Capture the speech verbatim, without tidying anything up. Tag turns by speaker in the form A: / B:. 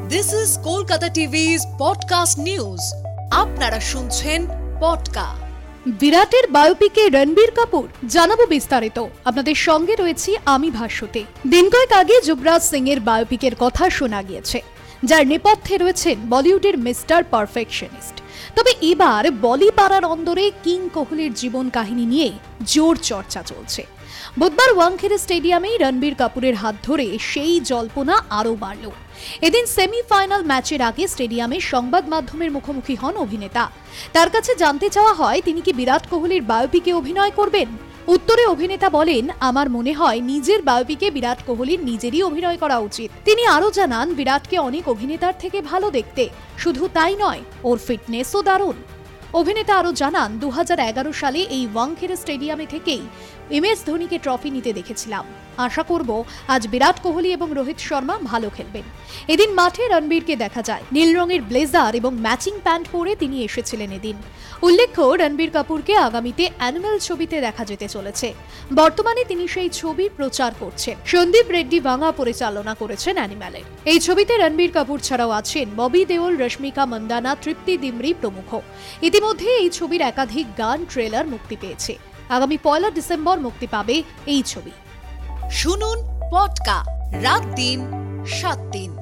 A: This is Kolkata টিভি's podcast news. আপনারা শুনছেন পডকা।
B: বিরাটের বায়োপিকে রণবীর কাপুর, জানাবো বিস্তারিত। আপনাদের সঙ্গে রয়েছি আমি ভাস্বতী। দিন কয়েক আগে যুবরাজ সিং এর বায়োপিকের কথা শোনা গিয়েছে, যার নেপথ্যে রয়েছেন বলিউডের মিস্টার পারফেকশনিস্ট। তবে এবার বলি পাড়ার অন্দরে কিং কোহলির জীবন কাহিনী নিয়ে জোর চর্চা চলছে। বুধবার ওয়াংখেড়ে স্টেডিয়ামে রণবীর কাপুরের হাত ধরে সেই জল্পনা আরও বাড়ল। এদিন সেমিফাইনাল ম্যাচের আগে স্টেডিয়ামে সংবাদ মাধ্যমের মুখোমুখি হন অভিনেতা। তার কাছে জানতে চাওয়া হয় তিনি কি বিরাট কোহলির বায়োপিকে অভিনয় করবেন। উত্তরে অভিনেতা বলেন, আমার মনে হয় নিজের বায়োপিকে বিরাট কোহলির নিজেরই অভিনয় করা উচিত। তিনি আরও জানান, বিরাটকে অনেক অভিনেতার থেকে ভালো দেখতে, শুধু তাই নয়, ওর ফিটনেসও দারুণ। অভিনেতা আরও জানান, দু হাজার এগারো সালে এই ওয়াংখেড়ে স্টেডিয়ামে থেকেই এম এস ধোনিকে ট্রফি নিতে দেখেছিলাম। আশা করব আজ বিরাট কোহলি এবং রোহিত শর্মা ভালো খেলবেন। এদিন মাঠে রণবীরকে দেখা যায় নীল রঙের ব্লেজার এবং ম্যাচিং প্যান্ট পরে তিনি এসেছিলেন এদিন। উল্লেখ্য, রণবীর কাপুরকে আগামীতে অ্যানিমেল ছবিতে দেখা যেতে চলেছে। বর্তমানে তিনি সেই ছবি প্রচার করছেন। সন্দীপ রেড্ডি বাংলা পরিচালনা করেছেন অ্যানিমেলের। এই ছবিতে রণবীর কাপুর ছাড়াও আছেন ববি দেওল, রশ্মিকা মন্দানা, তৃপ্তি দিমরি প্রমুখ। ইতিমধ্যে এই ছবির একাধিক গান ট্রেলার মুক্তি পেয়েছে। আগামী পয়লা ডিসেম্বর মুক্তি পাবে এই ছবি।
A: শুনুন পডকা রাত দিন সাত দিন।